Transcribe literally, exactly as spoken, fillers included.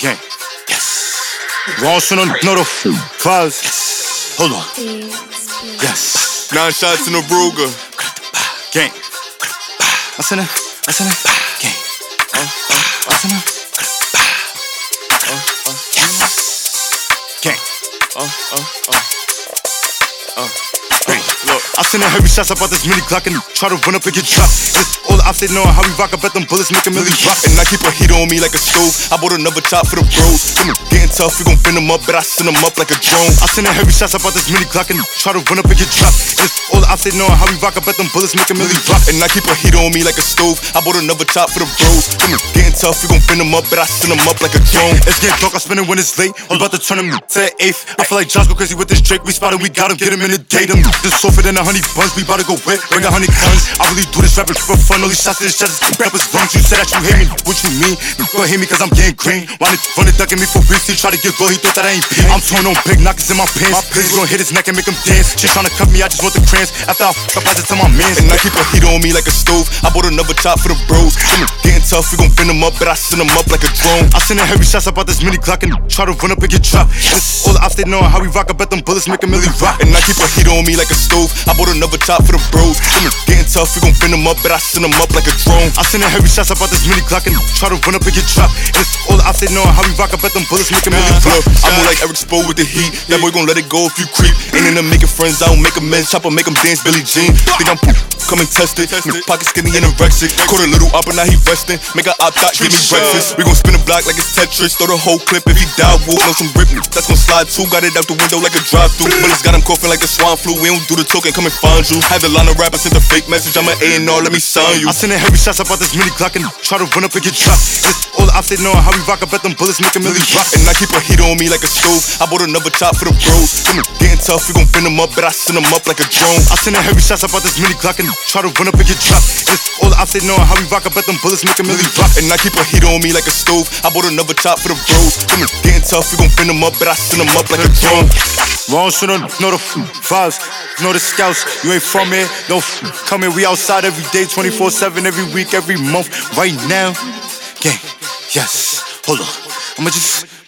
Gang. Yes. Ross on another files. Yes. Hold on. Yes. Nine shots in a Ruger. Gang. I send it. I send it. Gang. I send it. Yes. Gang. Uh, uh, uh. Uh. Look. I send heavy shots about this mini Glock and try to run up and get dropped. It's all the opposite knowing how we rock. I bet them bullets make a million drop. And I keep a heat on me like a stove. I bought another chop for the bros. Them getting tough, we gon' bend them up, but I send them up like a drone. I send heavy shots about this mini Glock and try to run up and get dropped. It's all the opposite knowing how we rock. I bet them bullets make a million drop. And I keep a heat on me like a stove. I bought another chop for the bros. Them getting tough, we gon' bend them up, but I send them up like a drone. It's getting dark, I spin it when it's late. I'm about to turn him to the eighth. I feel like Josh go crazy with this Drake. We spotted, we got him, get him in the date him. This softer than a honey buns, we bout to go wet, bring a honey guns. I really do this rapping for fun, all these shots to this chest is rappers lungs. You said that you hate me, what you mean? You gon' hate me cause I'm getting green. Wanna run it, ducking me for beats, he try to get low, he thought that I ain't paid. I'm torn on big knockers in my pants, Cause gon' hit his neck and make him dance. She tryna cut me, I just want the crayons. After I f*** up, I just tell my mans. And I keep a heat on me like a stove. I bought another chop for the bros. Them getting tough, we gon' bend them up, but I send them up like a drone. I send heavy shots about this mini Glock and try to run up and get dropped. It's all the opposite knowing how we rock. I bet them bullets make a million rock. And I keep a heat on me like a stove. I bought another chop for the bros. Them getting tough, we gon' bend them up, but I send them up like a drone. I send heavy shots about this mini Glock and try to run up and get dropped. It's all the opposite knowing how we rock. I bet them bullets make a million rock. I'm more like Eric Spo with the heat. That boy gon' let it go if you creep. Ain't in them making friends, I don't make amends. Chopper make them dance Billie Jean. Think I'm come and test it. Pocket skinny and anorexic. Caught a little up and now he resting. Make a op dot, give me breakfast. We gon' spin a block like it's Tetris. Throw the whole clip if he die, we'll know some rip. That's gon' slide too. Got it out the window like a drive-through. Bullets got him coughing like the swine flu. We don't do the talking, come and find you. Have the line of rappers send a fake message. I'm an A and R, let me sign you. I send heavy shots about this mini Glock and try to run up and get dropped. It's all the opposite knowing how we rock. I bet them bullets make a million rock. And I keep a heat on me like a stove. I bought another chop for the bros. Them getting tough, we gon' bend them up, but I send them up like a drone. I send heavy shots about this mini Glock and try to run up and get dropped. It's all the opposite knowing how we rock. I bet them bullets make a million rock. And I keep a heat on me like a stove. I bought another chop for the bros. Them getting tough, we gon' bend them up, but I send them up like a drone. Wrong shit on, know the vibes, know the scouts. You ain't from here, no come here. We outside every day, twenty-four seven, every week, every month. Right now, gang, yes. Hold on, I'ma just.